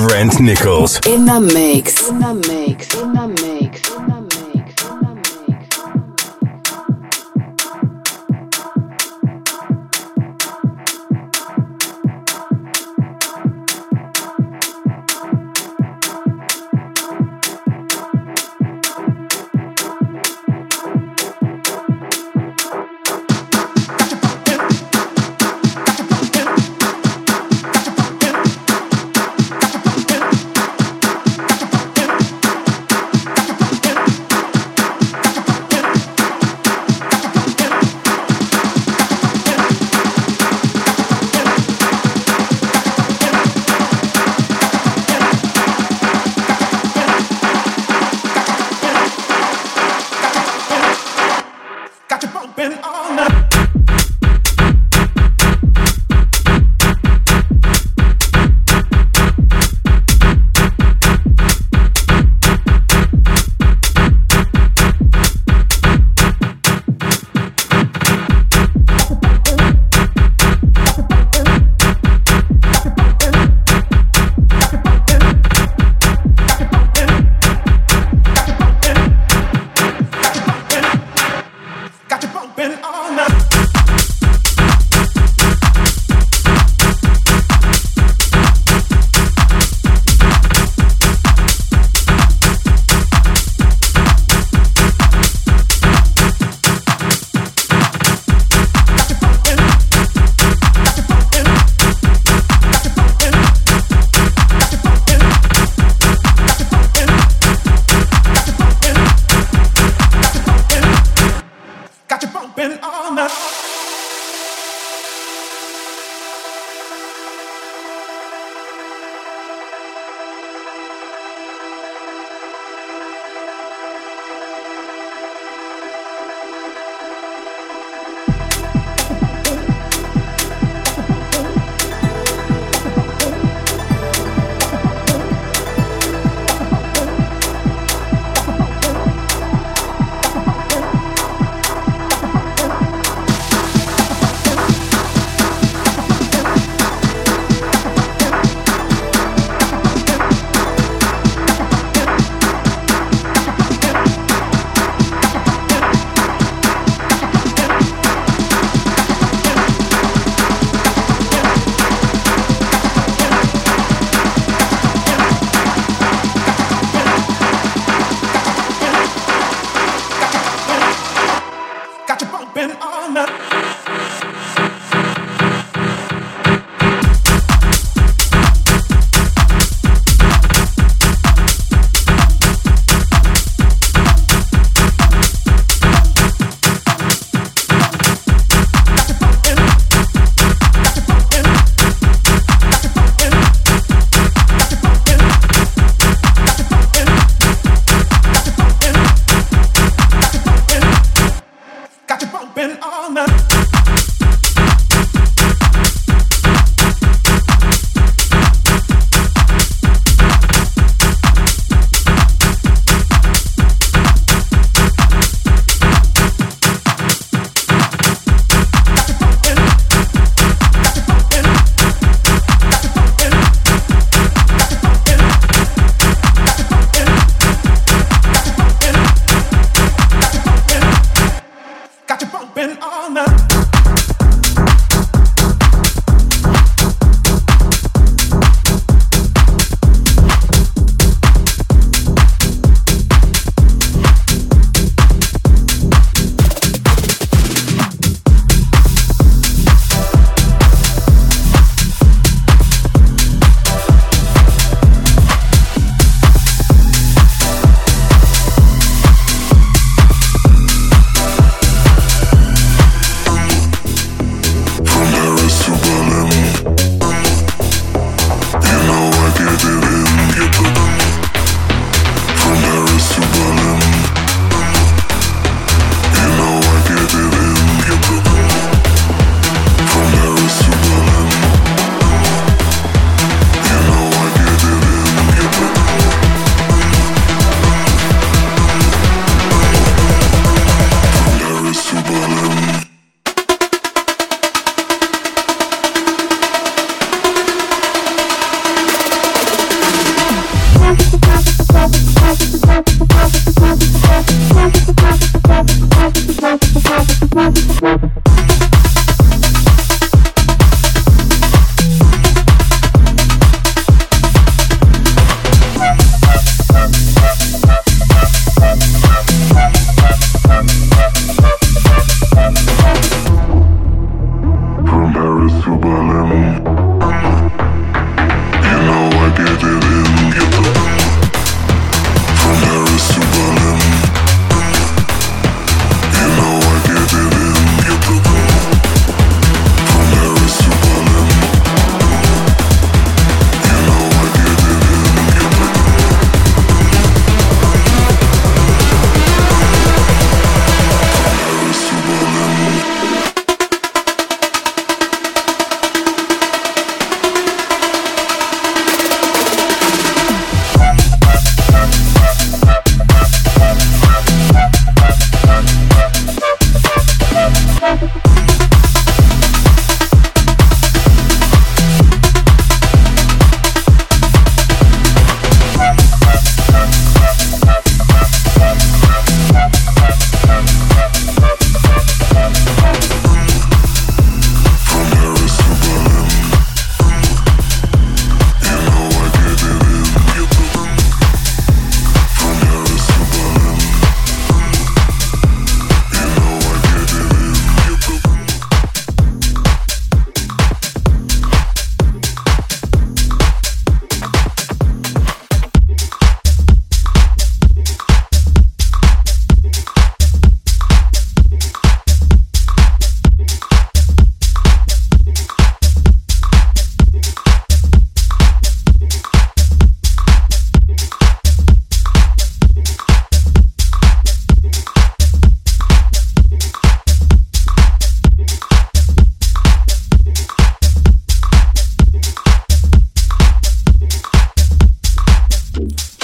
Brent Nichols. In the mix. In the mix. In the mix. In the mix.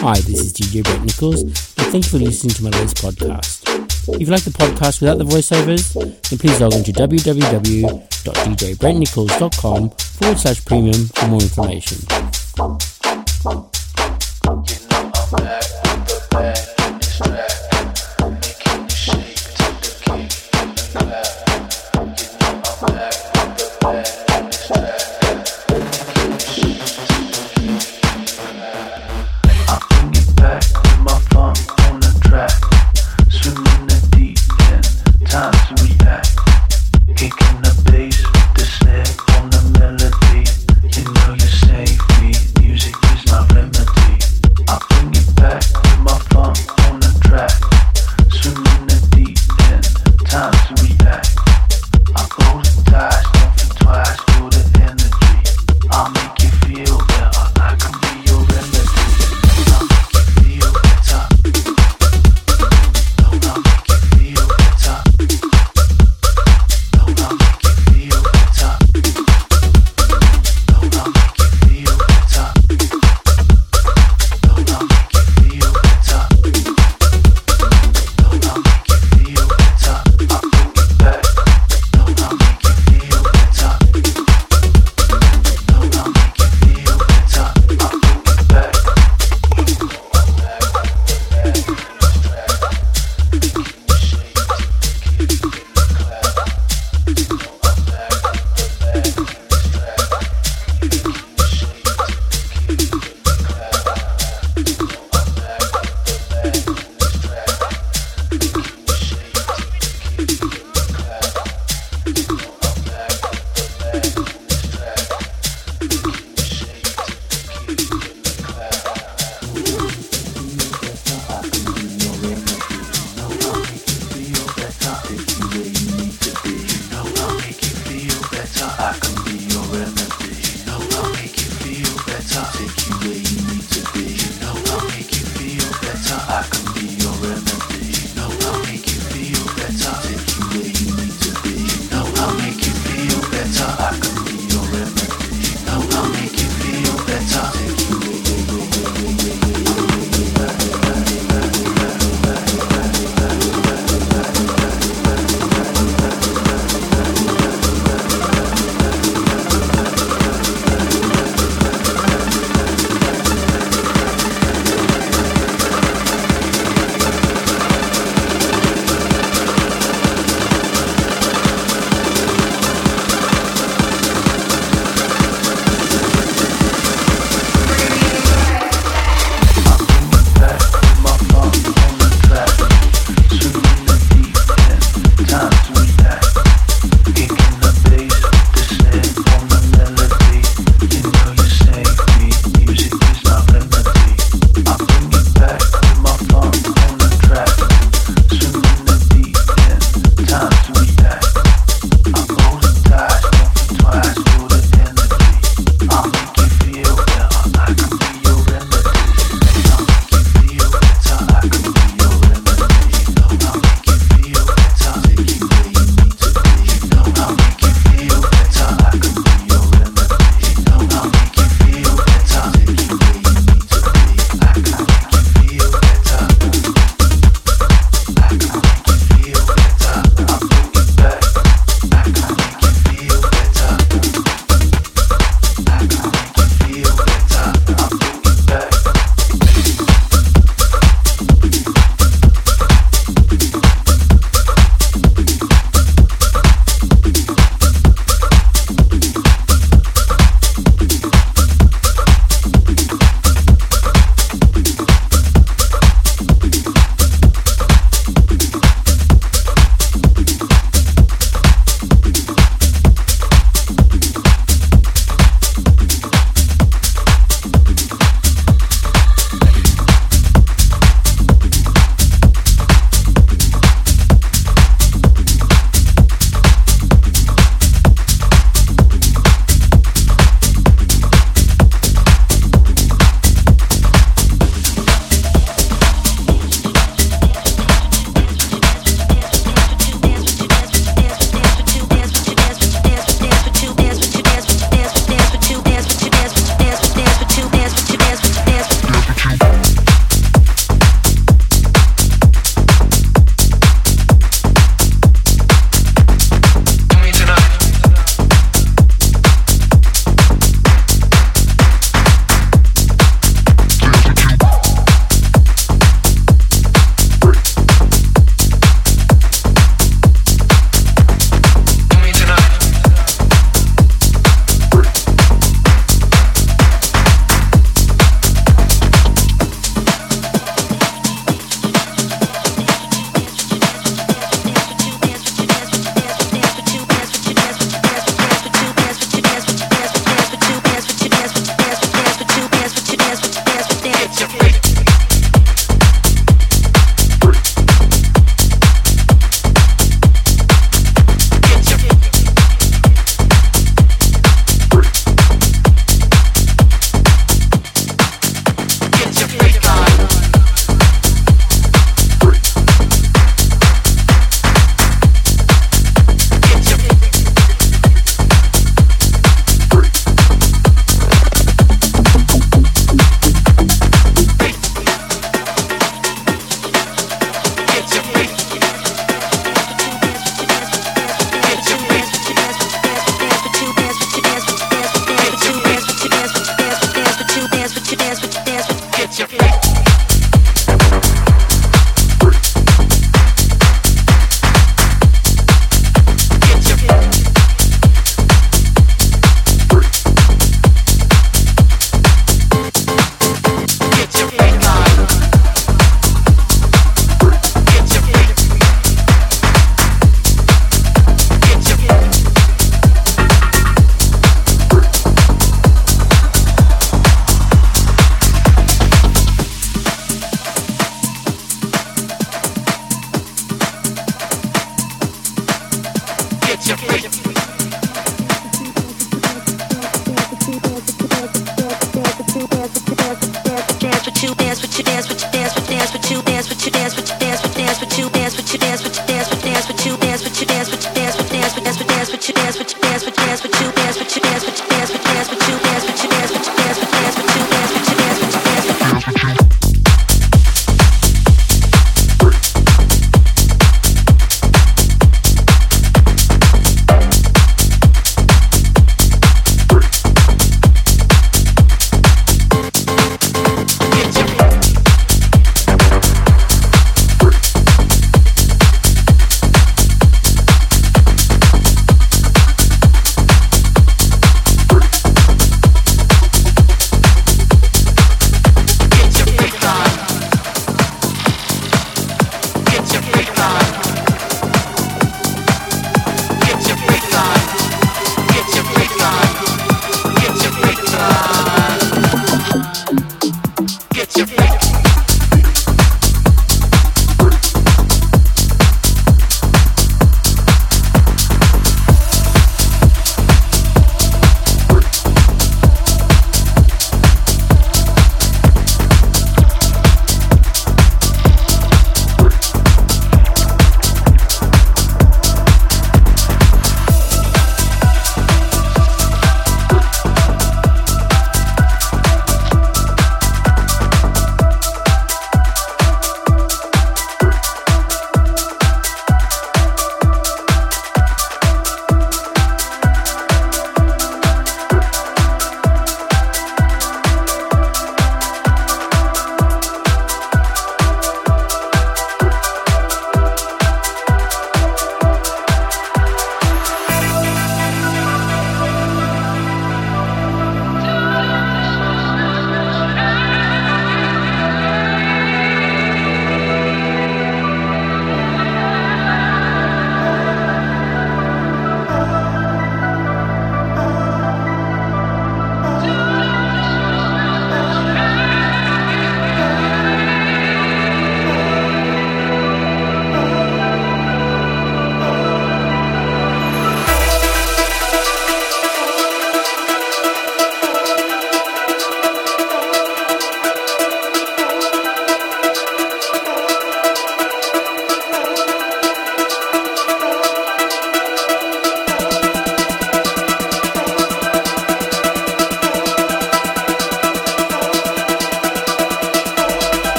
Hi, this is DJ Brett Nichols, and thank you for listening to my latest podcast. If you like the podcast without the voiceovers, then please log on to www.djbrettnichols.com/premium for more information.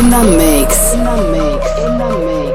In the mix. In the mix. In the mix.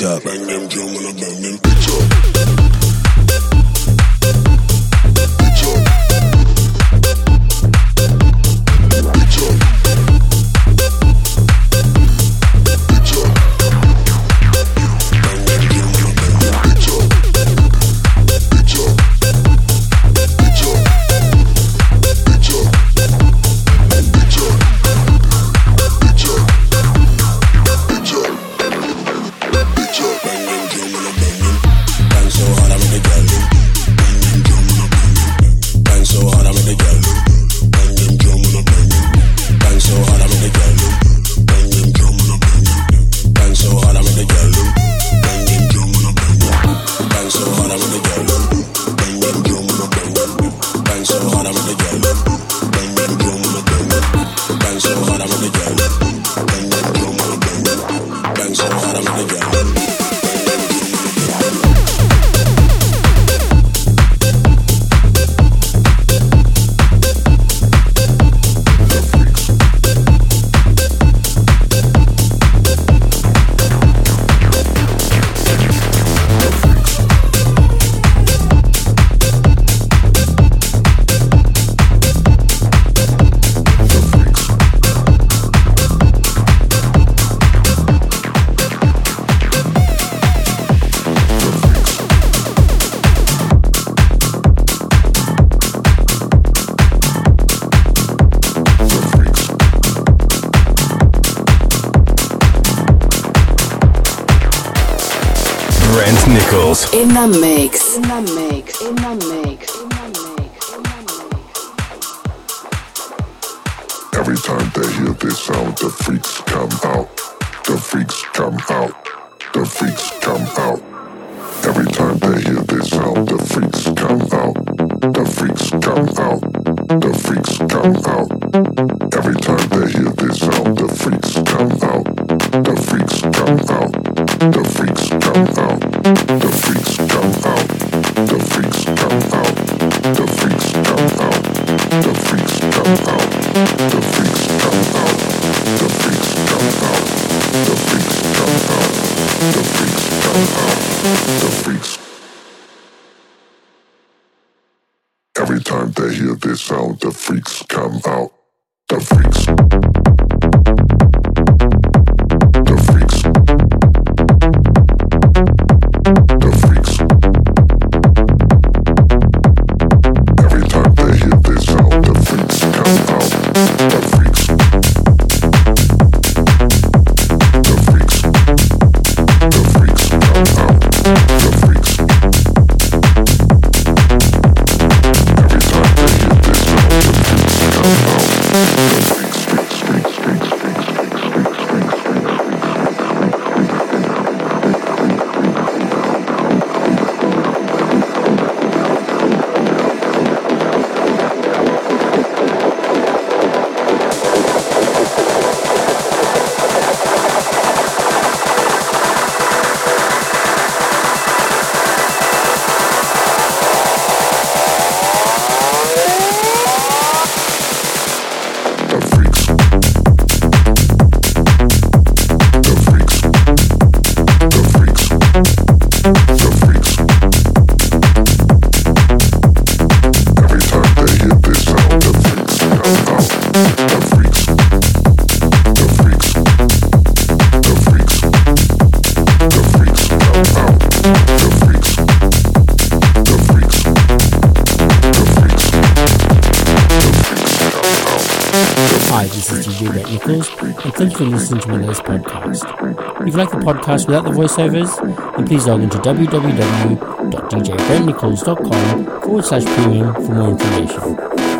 chop. Bang them drum and I bang them big chop. Big chop. Big chop. Big chop. Bang them drum and I bang them big chop. Big chop. Big chop. Big chop. Big chop. Big chop. Big chop. Big chop. Bang them drum and I bang them. Bang so hard I make the girl them. Bang them drum and I bang them. Bang so hard I make the girl them. Bang them drum and I bang them. Bang so hard I make the girl them. Bang them drum and I bang them. Bang so hard I make the girl them. Bang them drum and I bang them. Bang so hard I make the girl them. Bang them drum and I bang them. Bang so hard I make the girl them. Bang them drum and I bang them. Bang so hard I make the girl them. Bang them drum and I bang them. Bang so hard I make the girl them. Brent Nichols. In the mix. In the mix. In the mix. In the mix. Every time they hear this sound, the freaks come out. The freaks come out. The freaks come out. Every time they hear this sound, the freaks come out. The freaks come out. The freaks come out. Every time they hear this sound, the freaks come out. The freaks come out. The freaks come out. The freaks come out. The freaks come out. The freaks come out. The freaks come out. The freaks come out. The freaks come out. The freaks come out. The freaks come out. The freaks. Every time they hear this sound, the freaks come out. The freaks. The freaks. The freaks. Every time they hear this sound, the freaks come out. The freaks. The freaks. The freaks come out. The freaks. Every time they hear this sound, the freaks come out. The freaks, freaks, freaks, freaks, freaks, freaks, freaks, freaks, Hi, this is DJ Brent Nichols, and thank you for listening to my latest podcast. If you like the podcast without the voiceovers, then please log into www.djbrentnichols.com/premium for more information.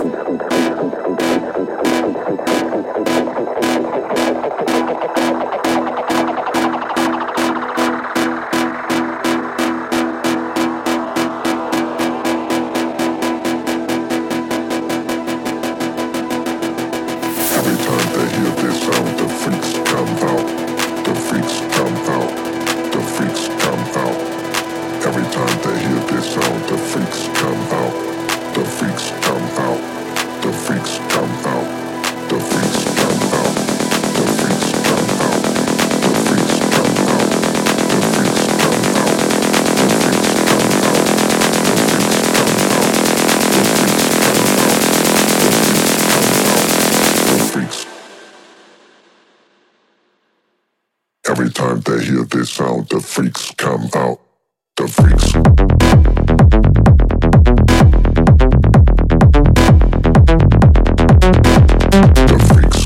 Every time they hear this sound, the freaks come out. The freaks come out. The freaks come out. Every time they hear this sound, the freaks come out. The freaks come out. Every time they hear this sound, the freaks come out. The freaks. The freaks.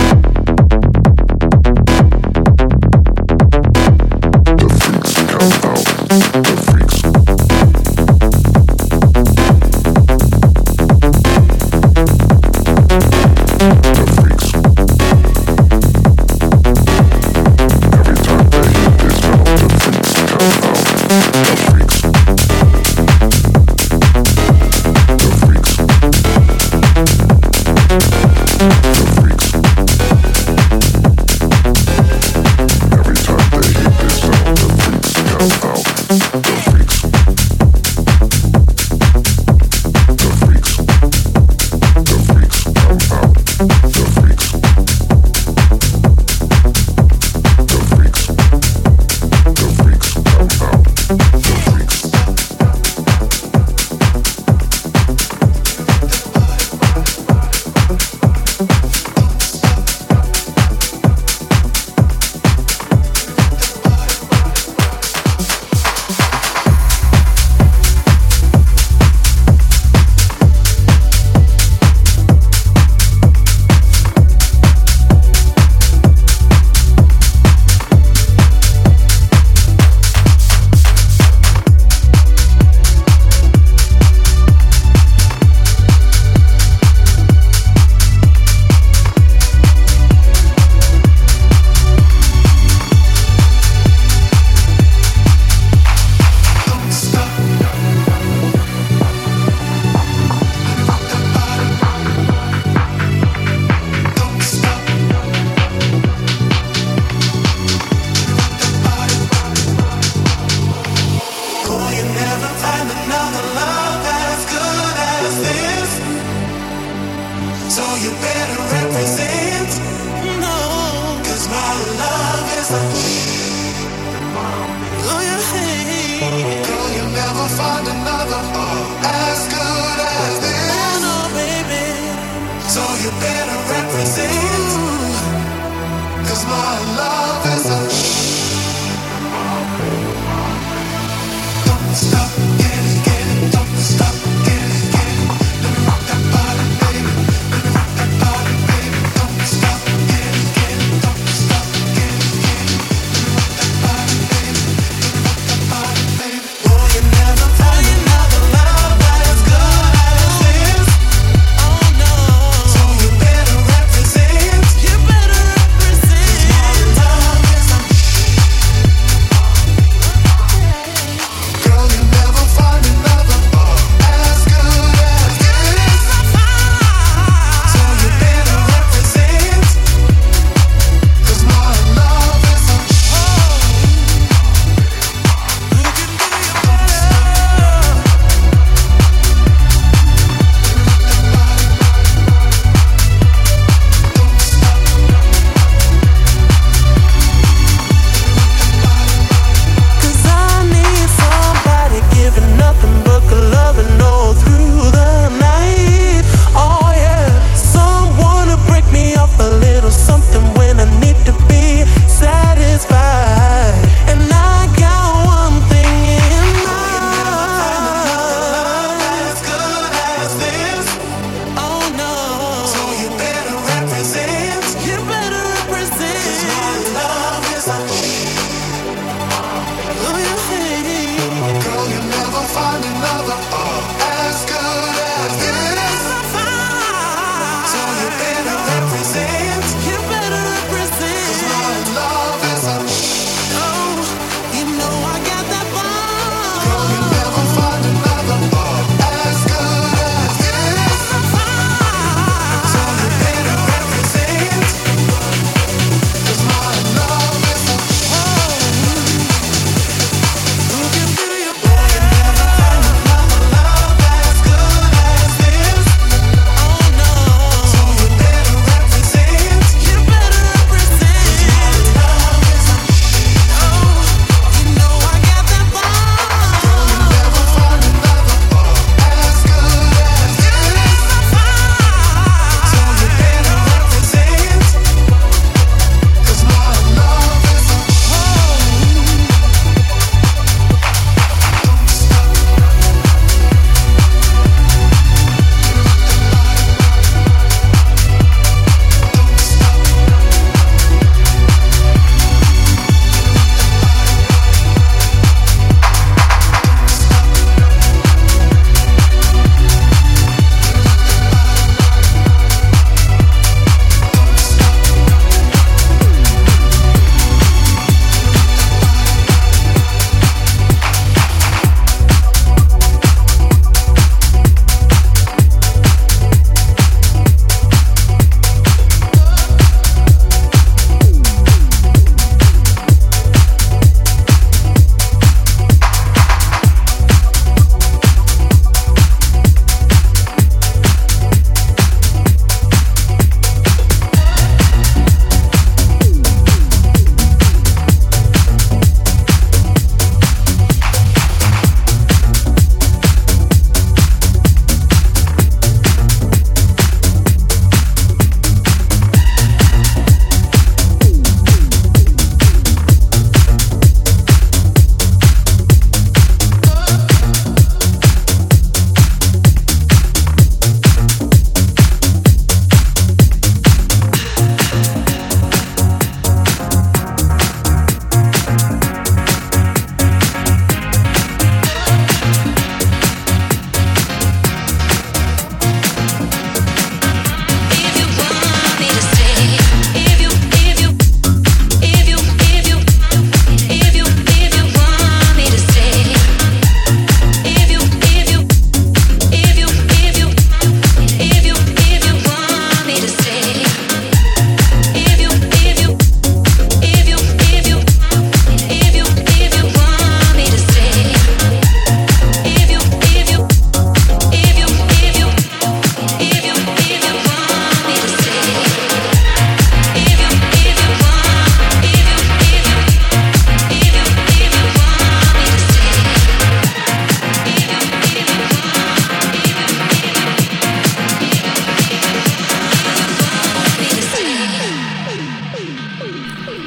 The freaks come out. The freaks. The freaks. Every time they hear this sound, the freaks come out. The freaks. The freaks. The freaks. Every time they hear this sound, the freaks come out. The freaks. The freaks. The freaks come out. The freaks. The freaks. The freaks come out. The freaks.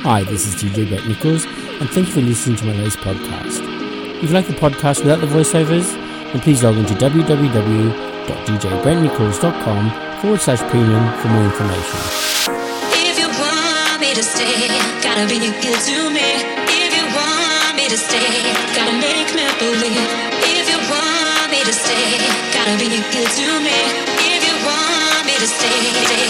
Hi, this is DJ Brett Nichols, and thank you for listening to my latest podcast. If you like the podcast without the voiceovers, then please log into www.djbrentnichols.com/premium for more information. If you want me to stay, gotta be good to me. If you want me to stay, gotta make me believe. If you want me to stay, gotta be good to me. If you want me to stay,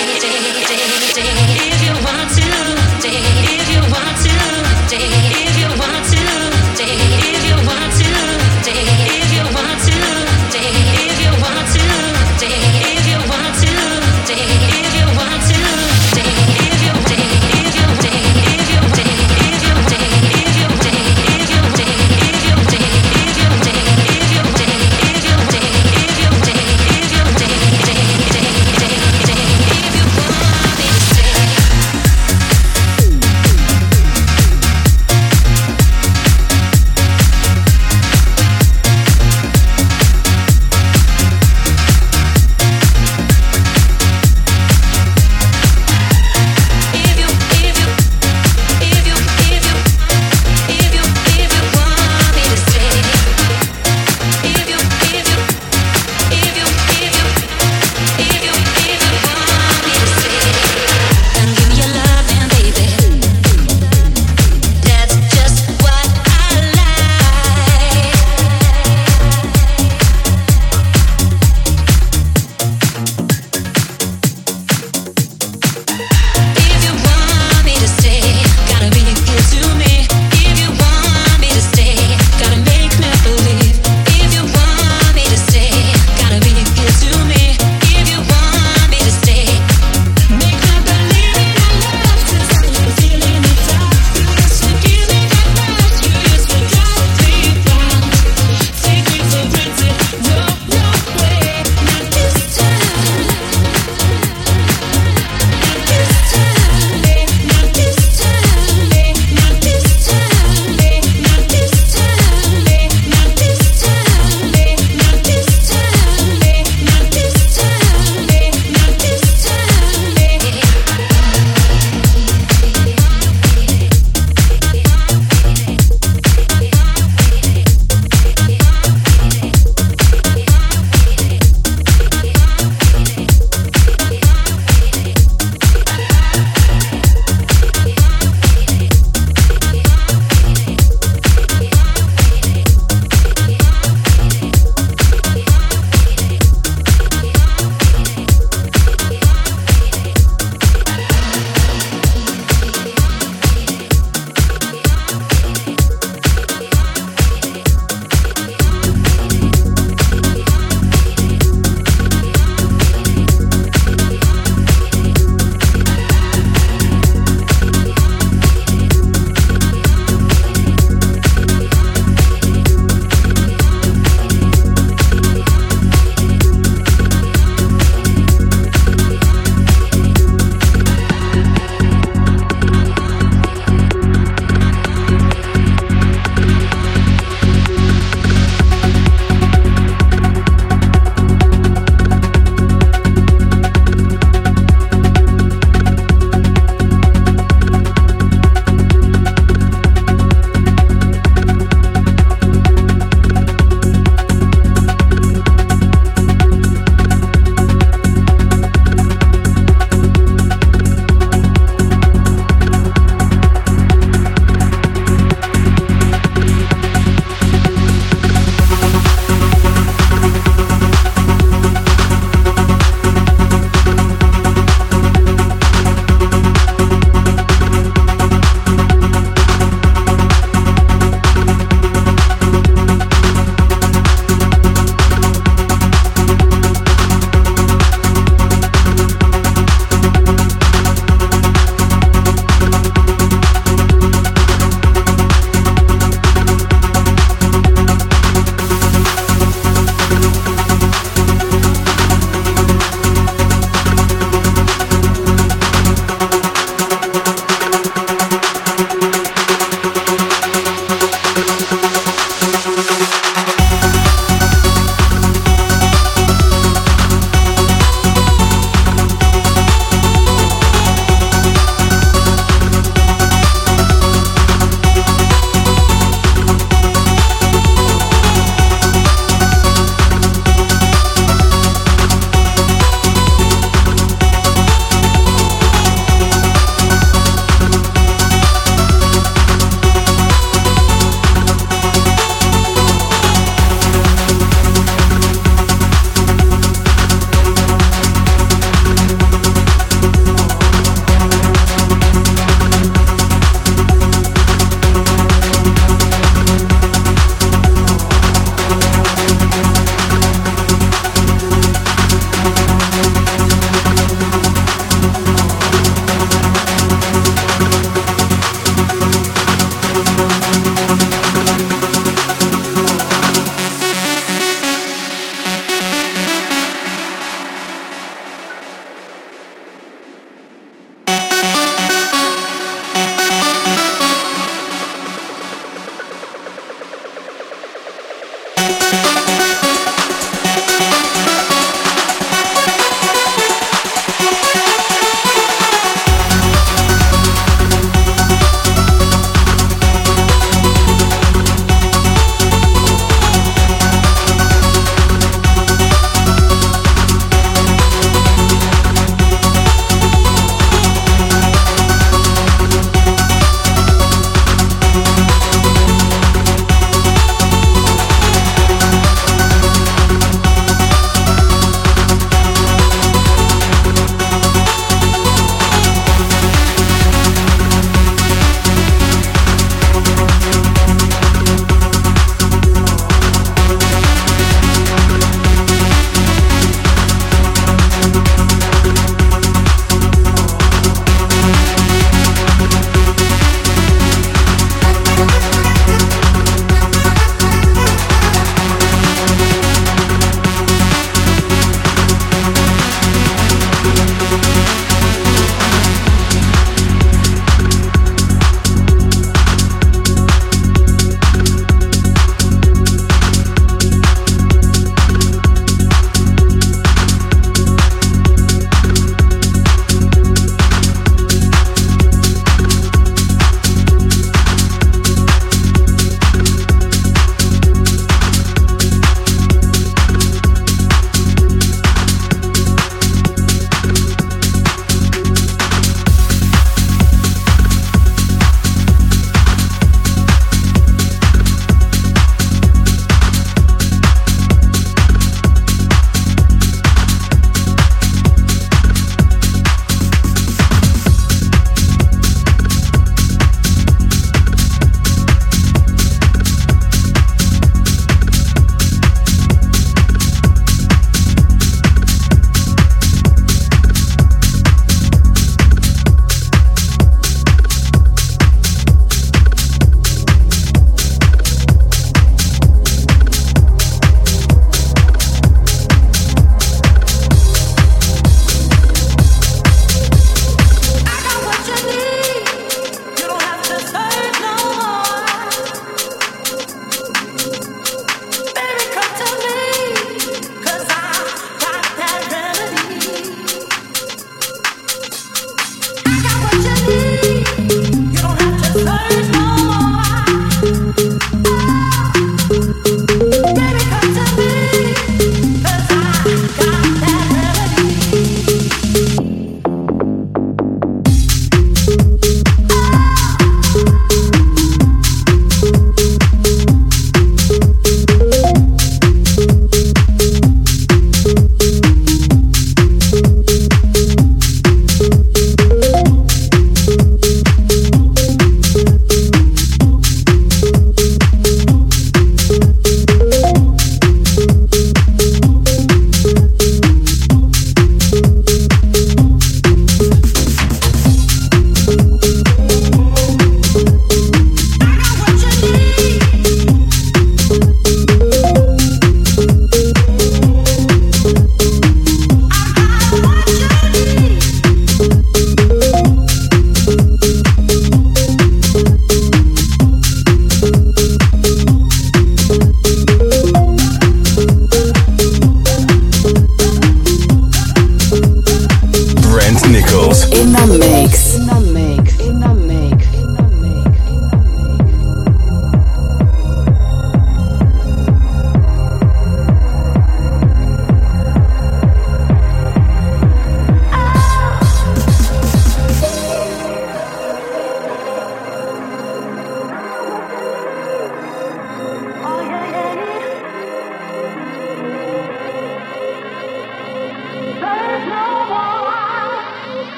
if you want to stay, if you want to stay, if you want to stay, if you want to stay, if you want to stay, if you want to stay, if you want to stay, if you want to stay, if you stay, if you stay, if you stay, if you stay, if you stay, if you stay, if you stay, if you stay, if you stay, if you stay, if you stay, if you stay, if you want me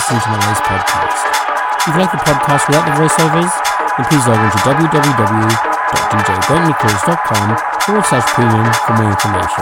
listening to my latest podcast. If you like the podcast without the voiceovers, then please log on to www.djbrentnichols.com/premium for more information.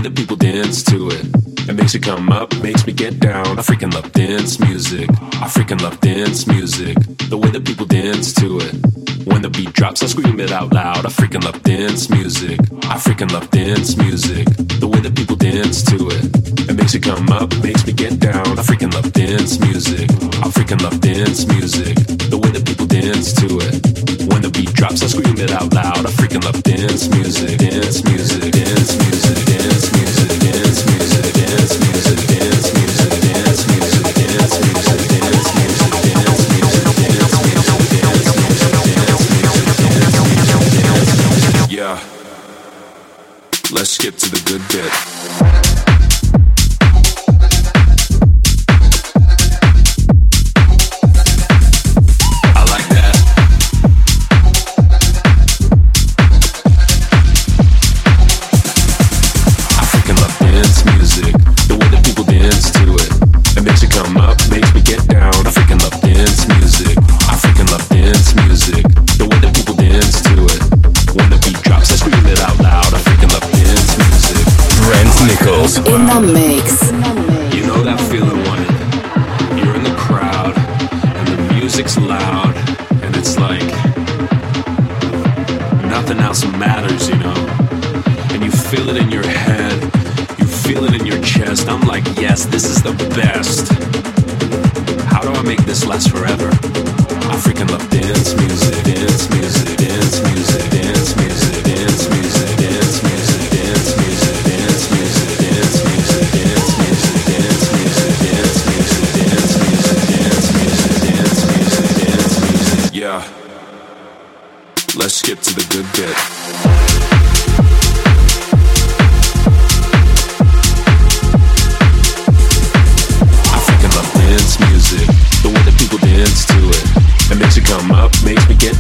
that people dance to it. It makes it come up, makes me get down. I freaking love dance music. I freaking love dance music. The way that people dance to it. When the beat drops, I scream it out loud. I freaking love dance music. I freaking love dance music. The way that people dance to it. It makes it come up, makes me get down. I freaking love dance music. I freaking love dance music. The way that people dance to it. When the beat drops, I scream it out loud. I freaking love dance music. Dance music. Dance music. Dance music. Dance music. Dance music. Dance music. Dance music. Dance music. Dance music. Dance music. Dance music. Yeah. Let's skip to the good bit. In the mix. You know that feeling when you're in the crowd and the music's loud and it's like nothing else matters, you know? And you feel it in your head, you feel it in your chest. I'm like, yes, this is the best. How do I make this last forever? I freaking love dance music, dance music, dance music, dance music, dance music, dance music, dance music, dance music, dance music, dance music, dance music, dance music, dance music, dance music, dance music, dance music. Yeah. Let's skip to the good bit. Dance music, the way that people dance to it. It makes it come up, makes me get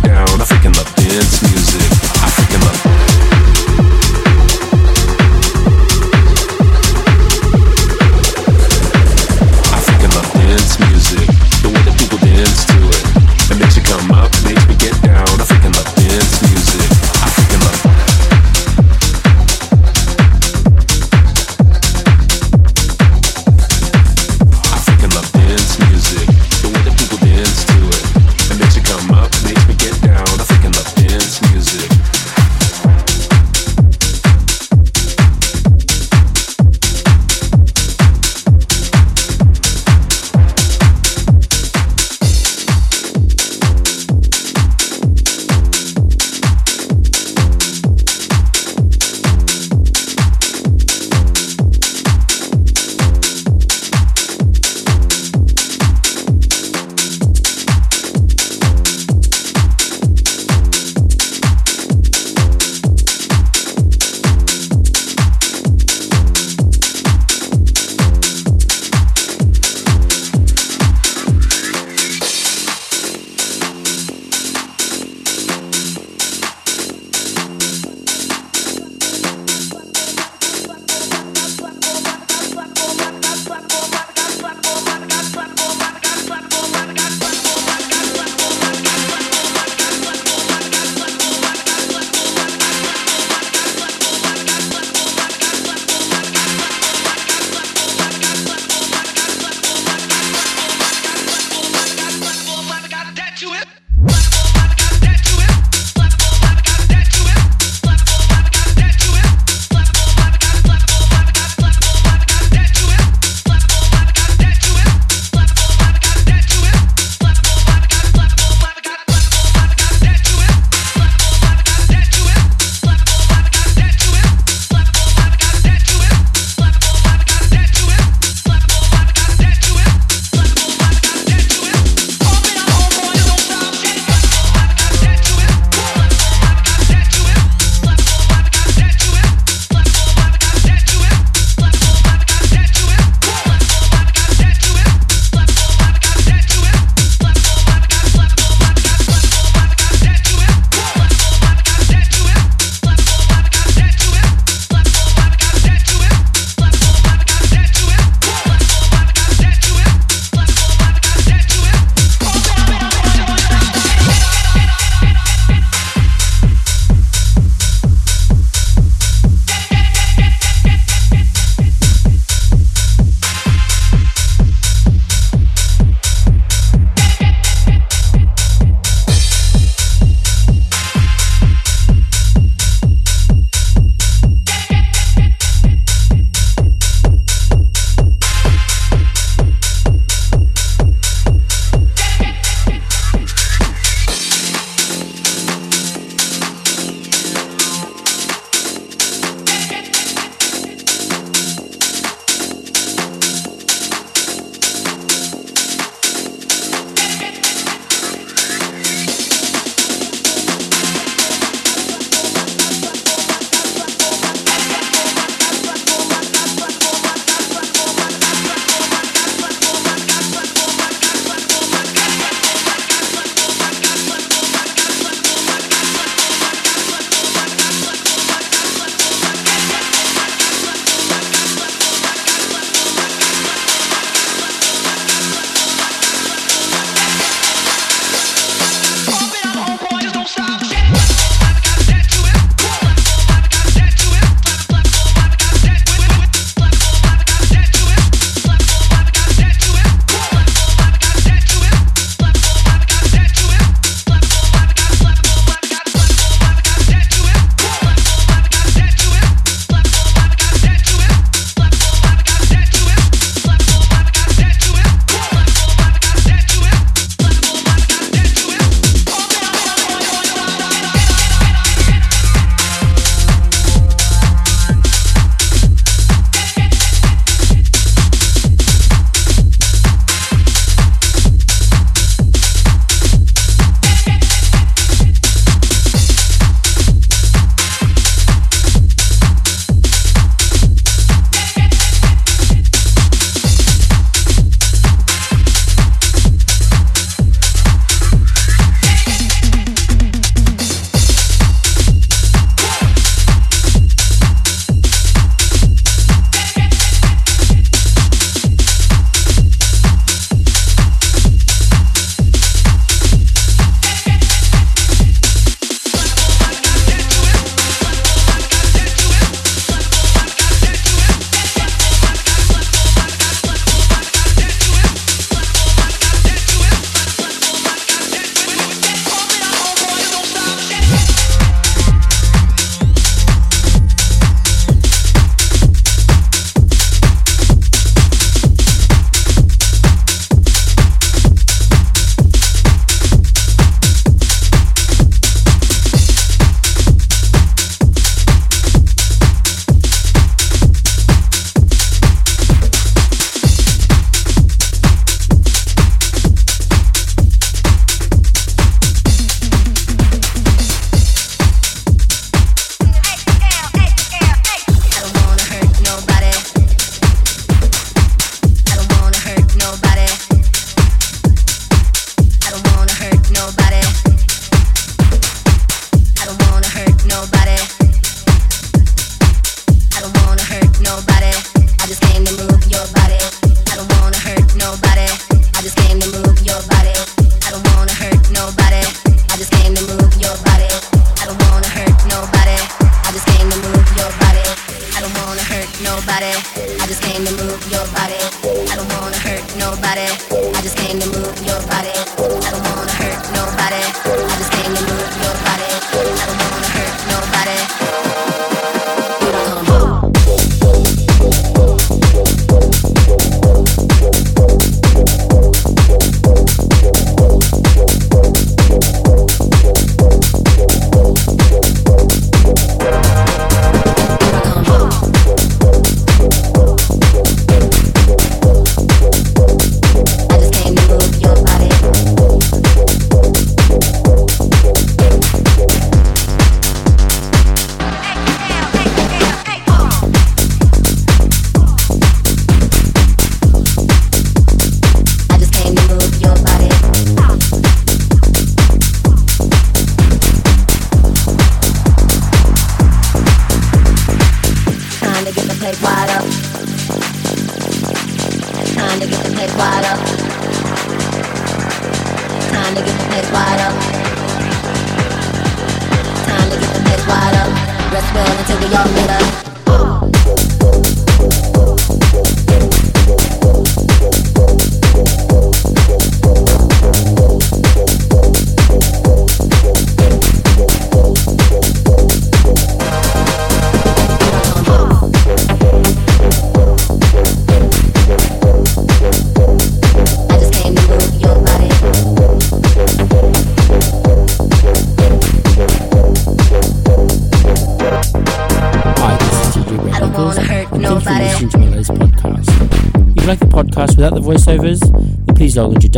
nobody. I just came to move your body. I don't wanna hurt nobody. I just came to move your body. I don't wanna hurt nobody. I just came to move your body. I don't wanna hurt nobody. You don't come home. Without the voiceovers, then please log on to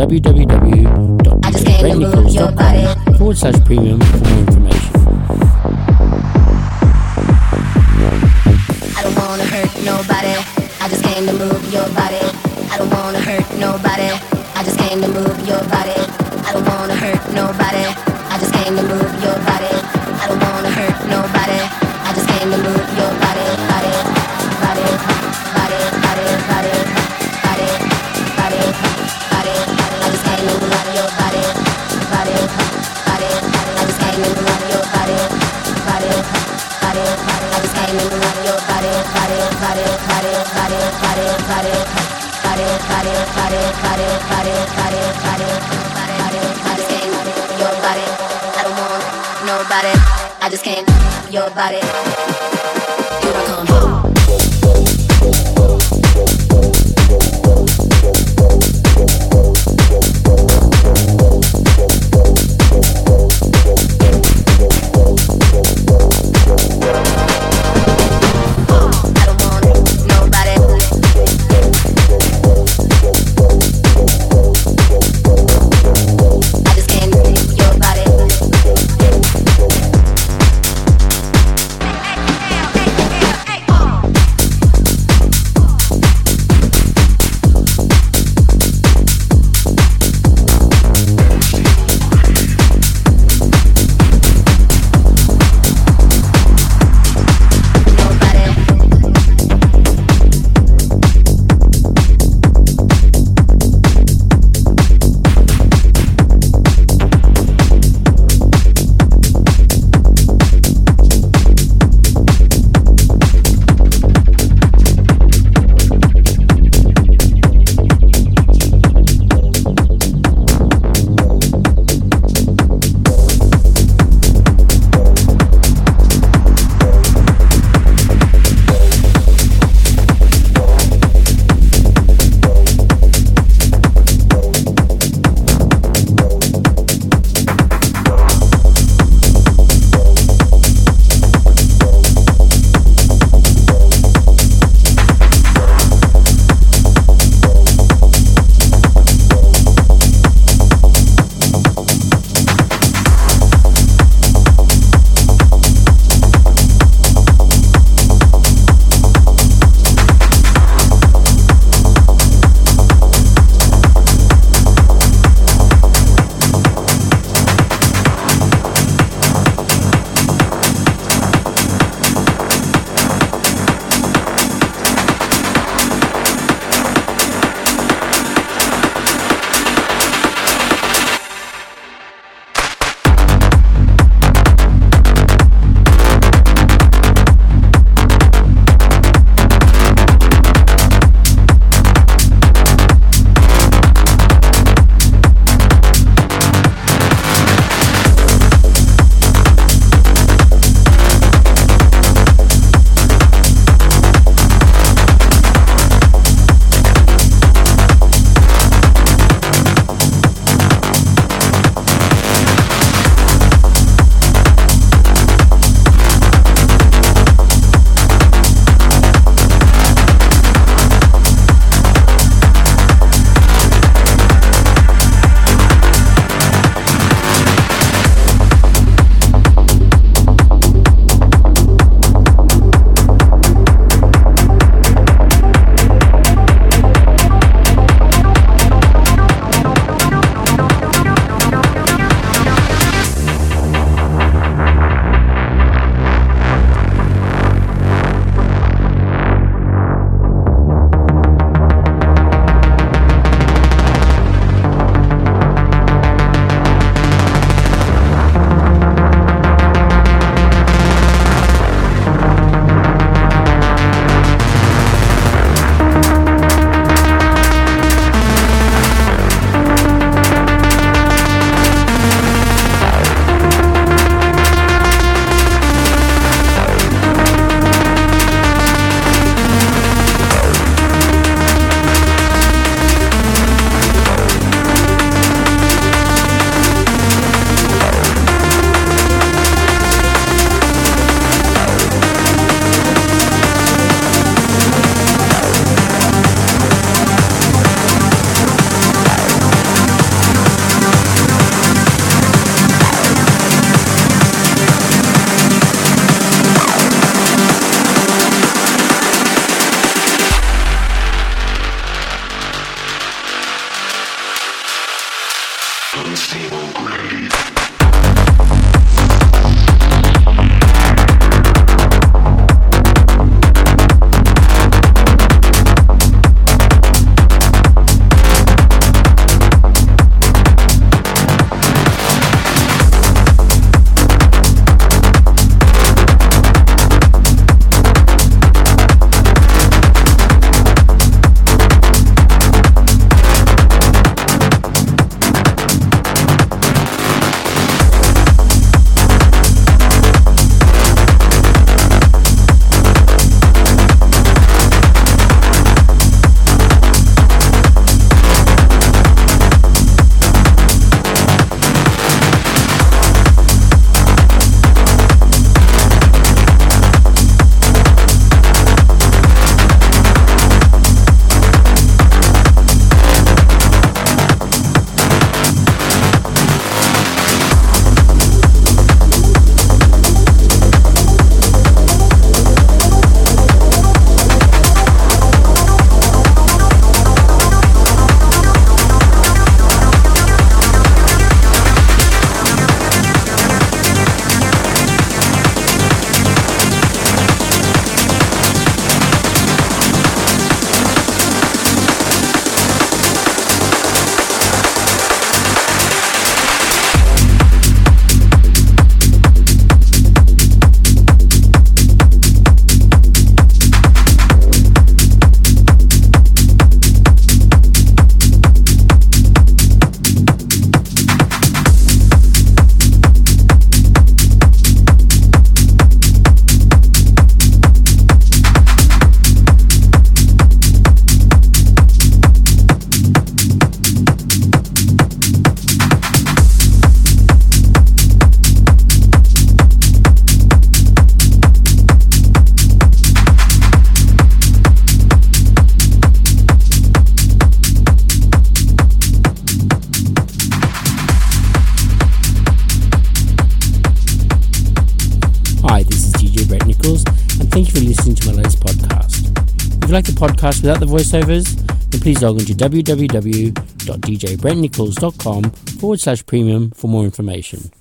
www.djbrentnichols.com/premium for more information. I don't wanna hurt nobody. I just came to move your body. I don't wanna hurt nobody. I just came to move your body. I don't wanna hurt nobody. I just came to move your body. I don't wanna hurt nobody. I just came to move your body, body, body, body, body, body. I just came to move your body, body, body. I just came to move your body, body, body. I just came to move your body, body, body, body, body, body, body, body, body, body, body, body, body, body, body. I just came to move your body. I don't want nobody. I just came to move your body. You don't come home. Hey, thank you for listening to my latest podcast. If you like the podcast without the voiceovers, then please log on to www.djbrentnichols.com/premium for more information.